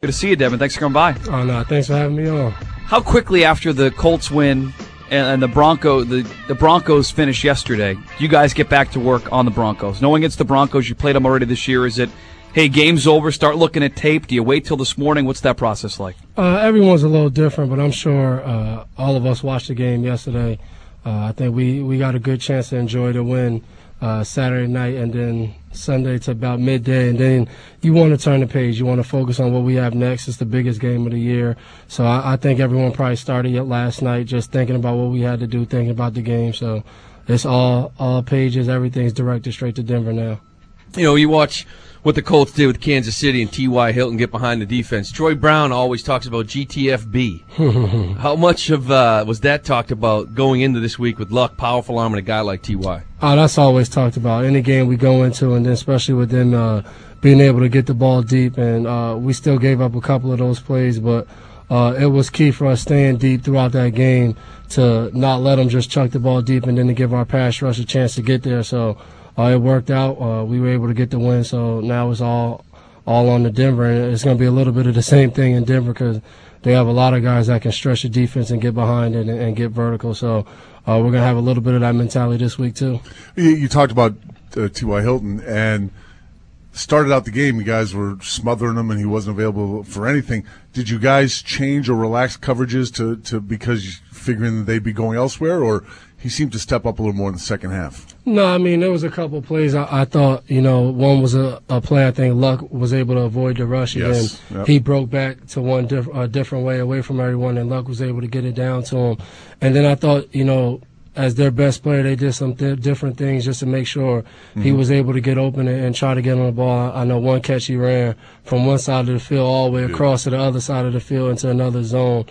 Good to see you, Devin. Thanks for coming by. Oh, no, thanks for having me on. How quickly after the Colts win and the Broncos finished yesterday, do you guys get back to work on the Broncos? Knowing it's the Broncos, you played them already this year. Is it, hey, game's over, start looking at tape? Do you wait till this morning? What's that process like? Everyone's a little different, but I'm sure all of us watched the game yesterday. I think we got a good chance to enjoy the win Saturday night and then Sunday to about midday. And then you want to turn the page. You want to focus on what we have next. It's the biggest game of the year. So I think everyone probably started it last night just thinking about what we had to do, thinking about the game. So it's all pages. Everything's directed straight to Denver now. You know, you watch what the Colts did with Kansas City and T.Y. Hilton get behind the defense. Troy Brown always talks about GTFB. How much of was that talked about going into this week with Luck, powerful arm, and a guy like T.Y.? Oh, that's always talked about. Any game we go into, and then especially with them being able to get the ball deep. And we still gave up a couple of those plays, but it was key for us staying deep throughout that game to not let them just chuck the ball deep and then to give our pass rush a chance to get there. So it worked out. We were able to get the win, so now it's all on the Denver. And it's going to be a little bit of the same thing in Denver because they have a lot of guys that can stretch the defense and get behind it and get vertical. So we're going to have a little bit of that mentality this week too. You talked about T.Y. Hilton, and started out the game, you guys were smothering him and he wasn't available for anything. Did you guys change or relax coverages to because you're figuring that they'd be going elsewhere, or he seemed to step up a little more in the second half? No, I mean, there was a couple of plays I thought, one was a play I think Luck was able to avoid the rush. Yes. And then he broke back to one different way away from everyone, and Luck was able to get it down to him. And then I thought, as their best player, they did some different things just to make sure he was able to get open and try to get on the ball. I know one catch he ran from one side of the field all the way across to the other side of the field into another zone.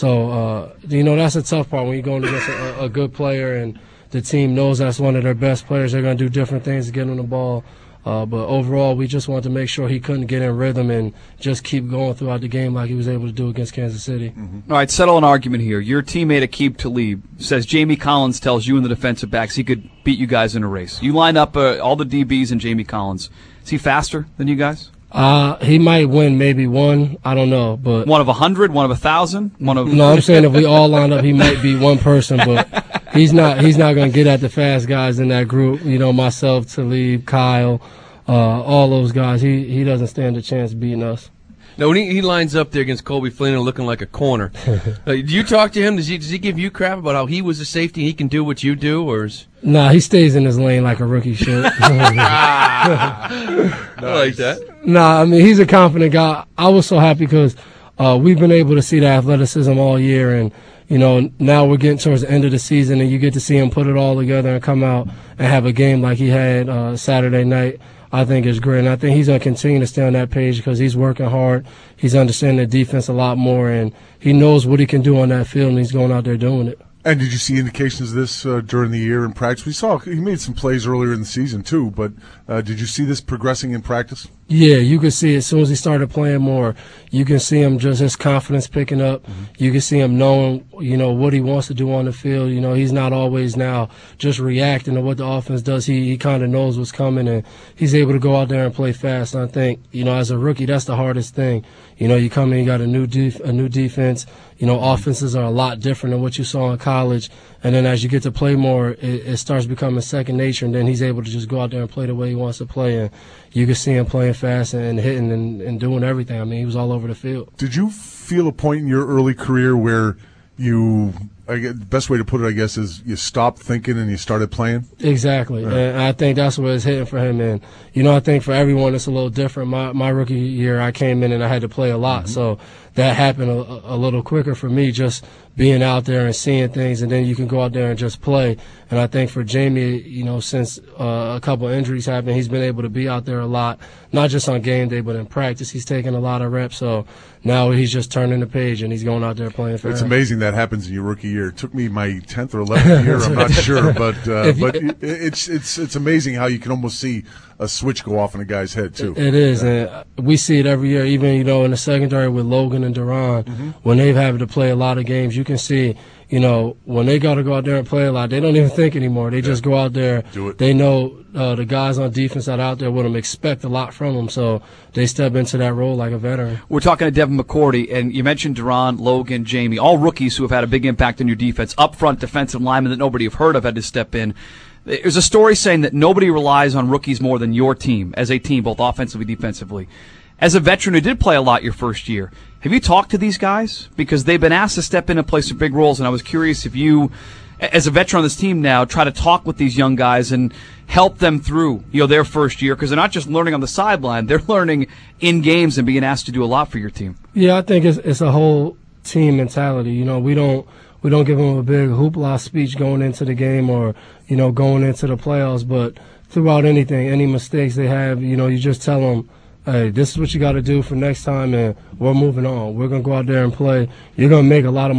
So, that's a tough part when you're going against a good player and the team knows that's one of their best players. They're going to do different things to get on the ball. But overall, we just wanted to make sure he couldn't get in rhythm and just keep going throughout the game like he was able to do against Kansas City. All right, settle an argument here. Your teammate Aqib Talib says Jamie Collins tells you and the defensive backs he could beat you guys in a race. You line up all the DBs and Jamie Collins. Is he faster than you guys? He might win maybe one. I don't know, but one of 100, one of 1,000, one of. No, I'm saying if we all line up, he might be one person, but he's not going to get at the fast guys in that group. Myself, Talib, Kyle, all those guys. He doesn't stand a chance beating us. Now, when he lines up there against Colby Fleener looking like a corner, do you talk to him? Does he give you crap about how he was a safety and he can do what you do, or is? Nah, he stays in his lane like a rookie should. I like that. Nah, I mean, he's a confident guy. I was so happy because we've been able to see the athleticism all year, and now we're getting towards the end of the season, and you get to see him put it all together and come out and have a game like he had Saturday night. I think is great, and I think he's going to continue to stay on that page because he's working hard. He's understanding the defense a lot more, and he knows what he can do on that field, and he's going out there doing it. And did you see indications of this during the year in practice? We saw he made some plays earlier in the season too, but did you see this progressing in practice? Yeah, you could see as soon as he started playing more, you can see him just his confidence picking up. You can see him knowing, what he wants to do on the field. He's not always now just reacting to what the offense does. He kind of knows what's coming, and he's able to go out there and play fast. And I think, as a rookie, that's the hardest thing. You come in, you got a new defense. Offenses are a lot different than what you saw in college. And then as you get to play more, it starts becoming second nature, and then he's able to just go out there and play the way he wants to play. And you can see him playing fast and hitting and doing everything. I mean, he was all over the field. Did you feel a point in your early career where the best way to put it, I guess, is you stopped thinking and you started playing? Exactly. Right. And I think that's where it's hitting for him. And, I think for everyone it's a little different. My rookie year, I came in and I had to play a lot. So that happened a little quicker for me, just being out there and seeing things, and then you can go out there and just play. And I think for Jamie, since a couple of injuries happened, he's been able to be out there a lot, not just on game day, but in practice. He's taking a lot of reps. So now he's just turning the page and he's going out there playing fast. It's amazing that happens in your rookie year. It took me my 10th or 11th year, I'm not sure, but it's amazing how you can almost see a switch go off in a guy's head too. It is, and we see it every year. Even in the secondary with Logan and Duran, when they've had to play a lot of games, you can see when they got to go out there and play a lot, they don't even think anymore. They just go out there. Do it. They know the guys on defense that are out there with them expect a lot from them, so they step into that role like a veteran. We're talking to Devin McCourty, and you mentioned Duran, Logan, Jamie, all rookies who have had a big impact on your defense. Up front, defensive linemen that nobody have heard of had to step in. There's a story saying that nobody relies on rookies more than your team, as a team, both offensively and defensively. As a veteran who did play a lot your first year, have you talked to these guys? Because they've been asked to step in and play some big roles, and I was curious if you, as a veteran on this team now, try to talk with these young guys and help them through their first year, because they're not just learning on the sideline, they're learning in games and being asked to do a lot for your team. Yeah, I think it's a whole team mentality. We don't give them a big hoopla speech going into the game or going into the playoffs, but throughout anything, any mistakes they have, you just tell them, hey, this is what you got to do for next time, and we're moving on. We're gonna go out there and play. You're gonna make a lot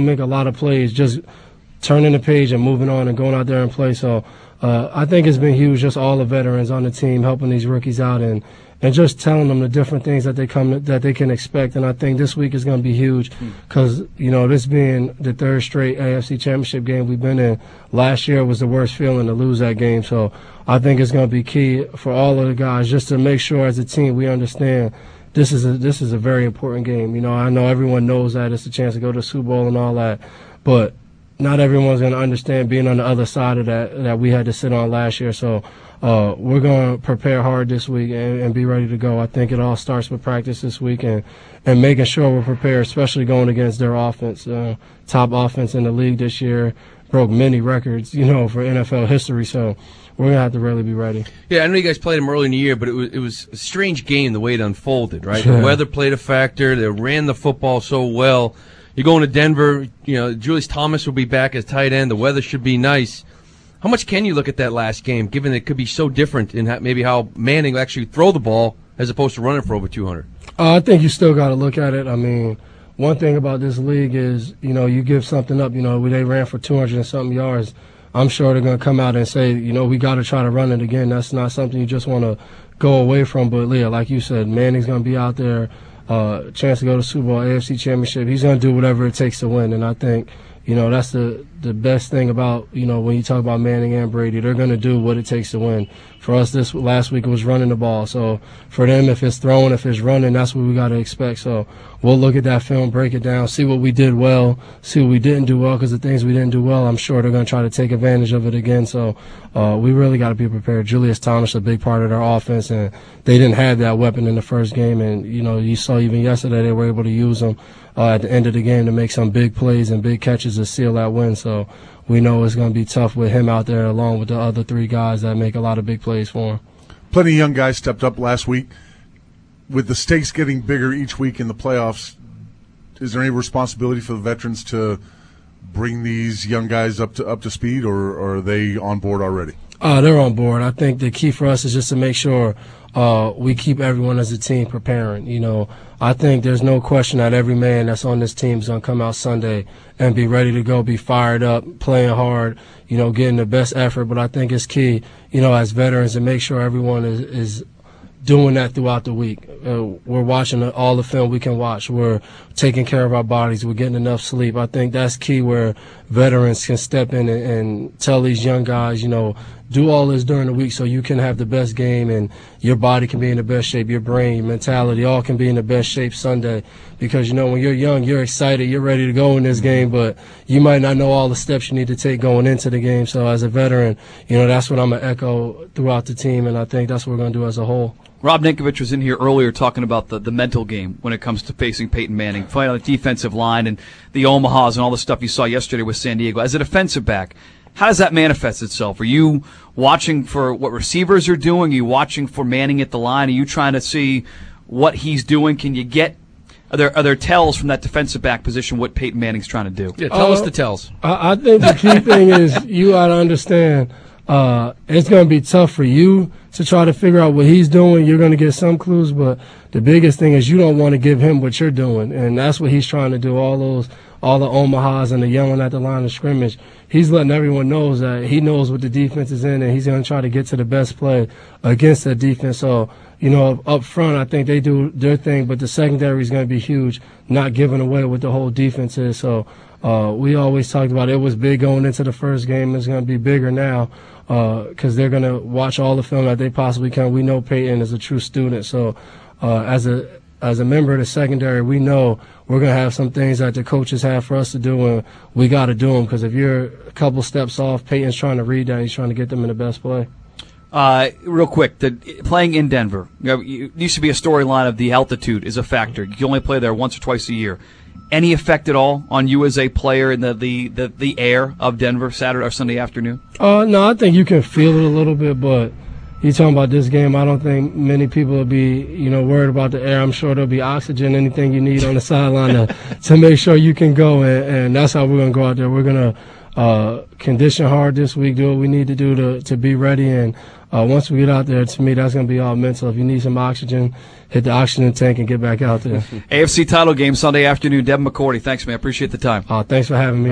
of plays, just turning the page and moving on and going out there and play. So I think it's been huge, just all the veterans on the team helping these rookies out and just telling them the different things that they can expect. And I think this week is going to be huge because this being the third straight AFC Championship game we've been in. Last year was the worst feeling to lose that game. So I think it's going to be key for all of the guys just to make sure as a team we understand this is a very important game. I know everyone knows that it's a chance to go to the Super Bowl and all that, but not everyone's going to understand being on the other side of that we had to sit on last year. So we're going to prepare hard this week and be ready to go. I think it all starts with practice this week and making sure we're prepared, especially going against their offense. Top offense in the league this year, broke many records, for NFL history. So we're going to have to really be ready. Yeah, I know you guys played them early in the year, but it was a strange game the way it unfolded, right? Sure. The weather played a factor. They ran the football so well. You're going to Denver, Julius Thomas will be back as tight end. The weather should be nice. How much can you look at that last game, given it could be so different in maybe how Manning will actually throw the ball as opposed to running for over 200? I think you still got to look at it. I mean, one thing about this league is, you give something up, they ran for 200 and something yards. I'm sure they're going to come out and say, we got to try to run it again. That's not something you just want to go away from. But, Leah, like you said, Manning's going to be out there. Chance to go to Super Bowl, AFC Championship. He's going to do whatever it takes to win, and I think that's the best thing about when you talk about Manning and Brady. They're going to do what it takes to win. For us, this last week it was running the ball. So for them, if it's throwing, if it's running, that's what we got to expect. So we'll look at that film, break it down, see what we did well, see what we didn't do well, because the things we didn't do well, I'm sure they're going to try to take advantage of it again. So we really got to be prepared. Julius Thomas, a big part of their offense, and they didn't have that weapon in the first game. And you saw even yesterday they were able to use them at the end of the game to make some big plays and big catches to seal that win. So we know it's going to be tough with him out there along with the other three guys that make a lot of big plays for him. Plenty of young guys stepped up last week. With the stakes getting bigger each week in the playoffs, is there any responsibility for the veterans to bring these young guys up to speed, or are they on board already? They're on board. I think the key for us is just to make sure we keep everyone as a team preparing. I think there's no question that every man that's on this team is going to come out Sunday and be ready to go, be fired up, playing hard, getting the best effort. But I think it's key, as veterans, to make sure everyone is doing that throughout the week. We're watching all the film we can watch. We're taking care of our bodies. We're getting enough sleep. I think that's key where veterans can step in and tell these young guys, do all this during the week so you can have the best game and your body can be in the best shape, your brain, your mentality, all can be in the best shape Sunday. Because, when you're young, you're excited, you're ready to go in this game, but you might not know all the steps you need to take going into the game. So as a veteran, that's what I'm going to echo throughout the team, and I think that's what we're going to do as a whole. Rob Ninkovich was in here earlier talking about the mental game when it comes to facing Peyton Manning, fighting on the defensive line and the Omahas and all the stuff you saw yesterday with San Diego. As a defensive back, how does that manifest itself? Are you watching for what receivers are doing? Are you watching for Manning at the line? Are you trying to see what he's doing? Can you get are there tells from that defensive back position what Peyton Manning's trying to do? Yeah, tell us the tells. I think the key thing is you got to understand it's going to be tough for you to try to figure out what he's doing. You're going to get some clues, but the biggest thing is you don't want to give him what you're doing, and that's what he's trying to do. All the Omahas and the yelling at the line of scrimmage. He's letting everyone know that he knows what the defense is in, and he's going to try to get to the best play against that defense. So, up front, I think they do their thing, but the secondary is going to be huge, not giving away what the whole defense is. So We always talked about it was big going into the first game. It's going to be bigger now because they're going to watch all the film that they possibly can. We know Peyton is a true student, so as a member of the secondary, we know we're going to have some things that the coaches have for us to do, and we got to do them because if you're a couple steps off, Peyton's trying to read that. He's trying to get them in the best play. Real quick, playing in Denver, it used to be a storyline of the altitude is a factor. You can only play there once or twice a year. Any effect at all on you as a player in the air of Denver Saturday or Sunday afternoon? No, I think you can feel it a little bit, but you talking about this game, I don't think many people will be, worried about the air. I'm sure there'll be oxygen, anything you need on the sideline to make sure you can go, and that's how we're going to go out there. We're going to condition hard this week, do what we need to do to be ready, and once we get out there, to me, that's going to be all mental. If you need some oxygen, hit the oxygen tank and get back out there. AFC title game Sunday afternoon. Devin McCourty, thanks, man. Appreciate the time. Thanks for having me.